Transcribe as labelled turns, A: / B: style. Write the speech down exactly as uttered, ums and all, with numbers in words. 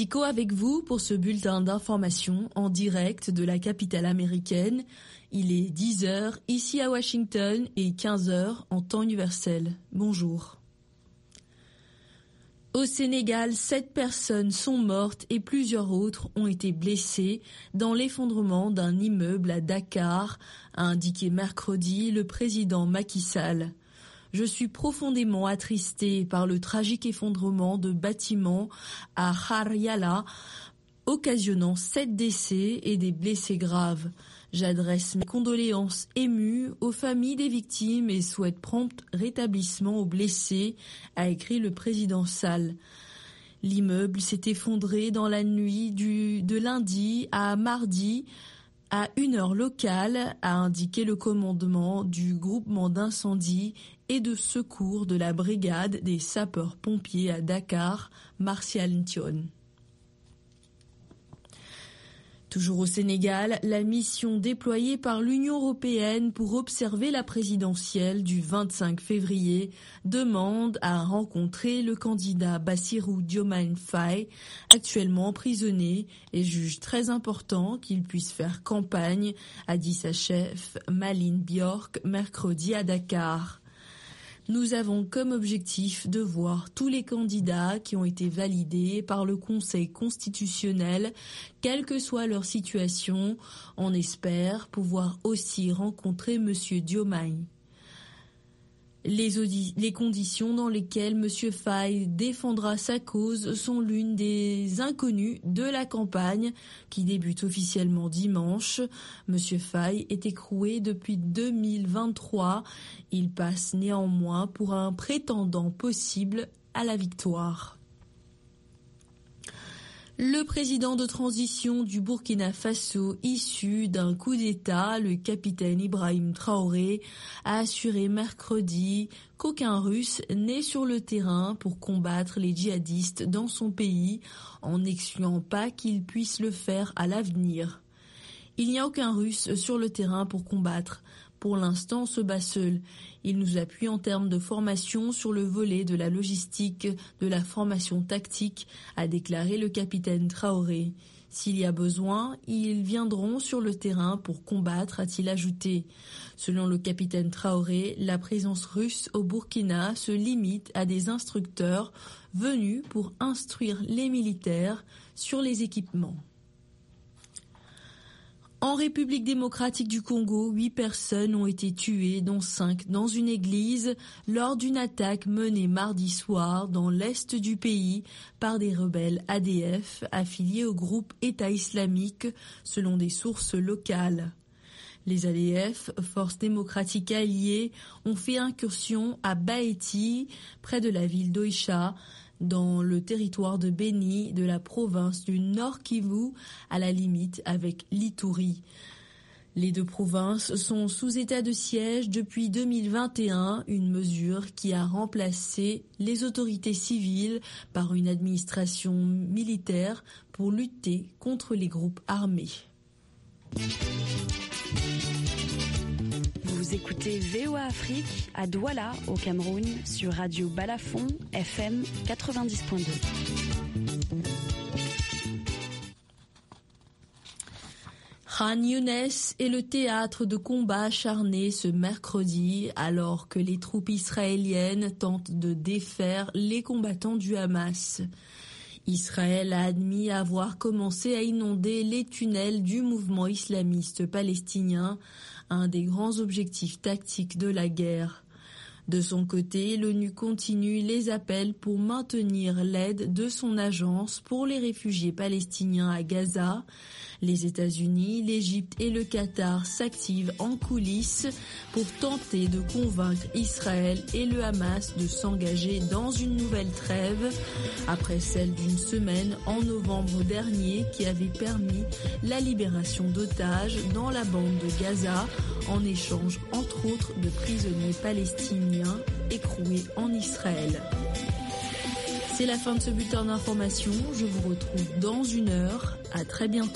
A: Chico avec vous pour ce bulletin d'information en direct de la capitale américaine. Il est dix heures ici à Washington et quinze heures en temps universel. Bonjour. Au Sénégal, sept personnes sont mortes et plusieurs autres ont été blessées dans l'effondrement d'un immeuble à Dakar, a indiqué mercredi le président Macky Sall. Je suis profondément attristé par le tragique effondrement de bâtiments à Haryala, occasionnant sept décès et des blessés graves. J'adresse mes condoléances émues aux familles des victimes et souhaite prompt rétablissement aux blessés, a écrit le président Sall. L'immeuble s'est effondré dans la nuit du, de lundi à mardi, à une heure locale, a indiqué le commandement du groupement d'incendie et de secours de la brigade des sapeurs-pompiers à Dakar, Martial Ntion. Toujours au Sénégal, la mission déployée par l'Union européenne pour observer la présidentielle du vingt-cinq février demande à rencontrer le candidat Bassirou Diomaye Faye, actuellement emprisonné, et juge très important qu'il puisse faire campagne, a dit sa chef Malin Bjork mercredi à Dakar. Nous avons comme objectif de voir tous les candidats qui ont été validés par le Conseil constitutionnel, quelle que soit leur situation. On espère pouvoir aussi rencontrer Monsieur Diomaye. Les, audi- les conditions dans lesquelles Monsieur Faye défendra sa cause sont l'une des inconnues de la campagne qui débute officiellement dimanche. Monsieur Faye est écroué depuis deux mille vingt-trois. Il passe néanmoins pour un prétendant possible à la victoire. Le président de transition du Burkina Faso, issu d'un coup d'État, le capitaine Ibrahim Traoré, a assuré mercredi qu'aucun Russe n'est sur le terrain pour combattre les djihadistes dans son pays, en n'excluant pas qu'il puisse le faire à l'avenir. Il n'y a aucun Russe sur le terrain pour combattre. Pour l'instant, on se bat seul. Il nous appuie en termes de formation sur le volet de la logistique, de la formation tactique, a déclaré le capitaine Traoré. S'il y a besoin, ils viendront sur le terrain pour combattre, a-t-il ajouté. Selon le capitaine Traoré, la présence russe au Burkina se limite à des instructeurs venus pour instruire les militaires sur les équipements. En République démocratique du Congo, huit personnes ont été tuées, dont cinq dans une église, lors d'une attaque menée mardi soir dans l'est du pays par des rebelles A D F affiliés au groupe État islamique, selon des sources locales. Les A D F, forces démocratiques alliées, ont fait incursion à Baeti, près de la ville d'Oicha, dans le territoire de Beni de la province du Nord Kivu, à la limite avec l'Ituri. Les deux provinces sont sous état de siège depuis deux mille vingt et un, une mesure qui a remplacé les autorités civiles par une administration militaire pour lutter contre les groupes armés.
B: Vous écoutez V O A Afrique à Douala, au Cameroun, sur Radio Balafon, F M quatre-vingt-dix point deux.
A: Khan Younes est le théâtre de combats acharnés ce mercredi, alors que les troupes israéliennes tentent de défaire les combattants du Hamas. Israël a admis avoir commencé à inonder les tunnels du mouvement islamiste palestinien, un des grands objectifs tactiques de la guerre. De son côté, l'ONU continue les appels pour maintenir l'aide de son agence pour les réfugiés palestiniens à Gaza. Les États-Unis, l'Égypte et le Qatar s'activent en coulisses pour tenter de convaincre Israël et le Hamas de s'engager dans une nouvelle trêve, après celle d'une semaine en novembre dernier qui avait permis la libération d'otages dans la bande de Gaza en échange entre autres de prisonniers palestiniens écroués en Israël. C'est la fin de ce bulletin d'information. Je vous retrouve dans une heure. À très bientôt.